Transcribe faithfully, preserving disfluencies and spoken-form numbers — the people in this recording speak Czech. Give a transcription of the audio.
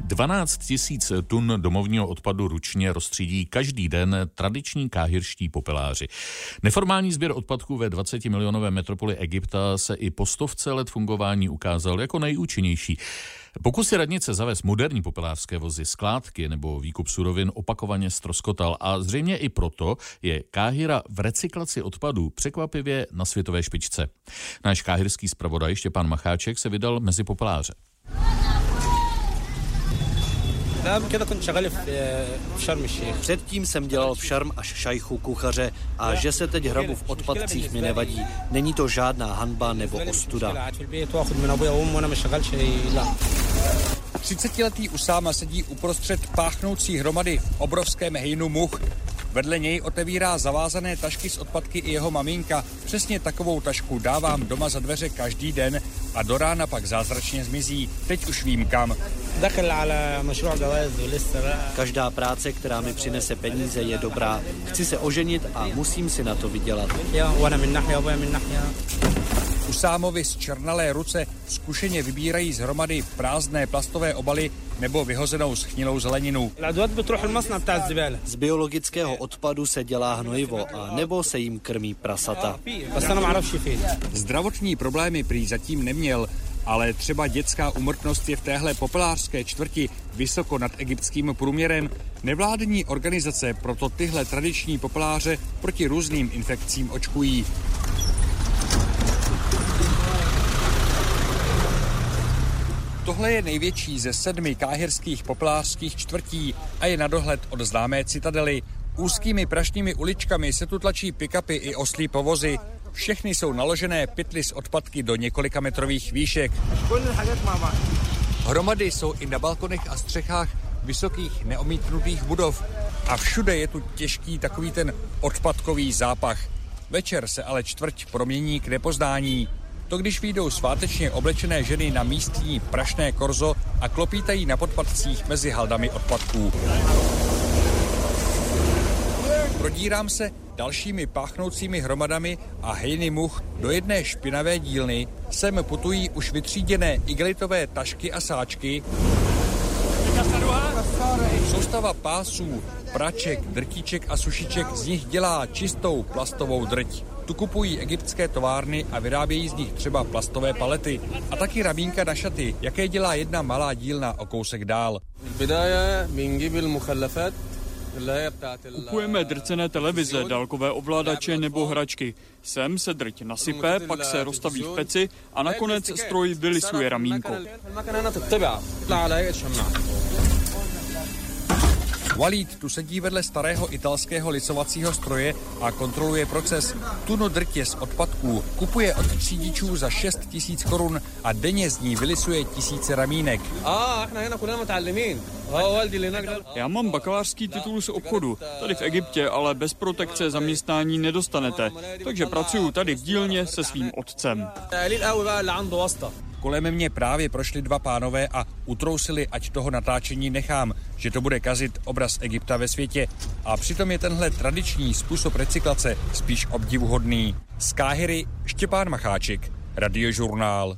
dvanáct tisíc tun domovního odpadu ručně roztřídí každý den tradiční káhirští popeláři. Neformální sběr odpadků ve dvacetimilionové metropoli Egypta se i po stovce let fungování ukázal jako nejúčinnější. Pokusy radnice zavést moderní popelářské vozy, skládky nebo výkup surovin opakovaně ztroskotal a zřejmě i proto je Káhira v recyklaci odpadů překvapivě na světové špičce. Náš káhirský zpravodaj Štěpán Macháček se vydal mezi popeláře. Předtím jsem dělal v Šarm až Šajchu kuchaře a že se teď hrabu v odpadcích mi nevadí. Není to žádná hanba nebo ostuda. třicetiletý Usáma sedí uprostřed páchnoucí hromady obrovské mehejnu much. Vedle něj otevírá zavázané tašky s odpadky i jeho maminka. Přesně takovou tašku dávám doma za dveře každý den a do rána pak zázračně zmizí. Teď už vím kam. Každá práce, která mi přinese peníze, je dobrá. Chci se oženit a musím si na to vydělat. Usámovi zčernalé ruce zkušeně vybírají z hromady prázdné plastové obaly nebo vyhozenou schnilou zeleninu. Z biologického odpadu se dělá hnojivo a nebo se jim krmí prasata. Zdravotní problémy prý zatím neměl, ale třeba dětská úmrtnost je v téhle popelářské čtvrti vysoko nad egyptským průměrem. Nevládní organizace proto tyhle tradiční popeláře proti různým infekcím očkují. Tohle je největší ze sedmi káhirských popelářských čtvrtí a je na dohled od známé citadely. Úzkými prašnými uličkami se tu tlačí pick-upy i oslí povozy. Všechny jsou naložené pytly s odpadky do několika metrových výšek. Hromady jsou i na balkonech a střechách vysokých neomítnutých budov. A všude je tu těžký takový ten odpadkový zápach. Večer se ale čtvrť promění k nepoznání. To když vyjdou svátečně oblečené ženy na místní prašné korzo a klopítají na podpadcích mezi haldami odpadků. Prodírám se dalšími páchnoucími hromadami a hejny much do jedné špinavé dílny. Sem putují už vytříděné igelitové tašky a sáčky. Soustava pásů, praček, drtiček a sušiček z nich dělá čistou plastovou drť. Tu kupují egyptské továrny a vyrábějí z nich třeba plastové palety. A taky rabínka na šaty, jaké dělá jedna malá dílna o kousek dál. Kupujeme drcené televize, dálkové ovladače nebo hračky. Sem se drť nasype, pak se rozstaví v peci a nakonec stroj vylisuje ramínko. Walid tu sedí vedle starého italského lisovacího stroje a kontroluje proces. Tunu drtě z odpadků kupuje od třídičů za šest tisíc korun a denně z ní vylisuje tisíce ramínek. Já mám bakalářský titul z obchodu. Tady v Egyptě, ale bez protekce zaměstnání nedostanete. Takže pracuju tady v dílně se svým otcem. Kolem mě právě prošli dva pánové a utrousili, ať toho natáčení nechám, že to bude kazit obraz Egypta ve světě. A přitom je tenhle tradiční způsob recyklace spíš obdivuhodný. Z Káhiry Štěpán Macháček, Radiožurnál.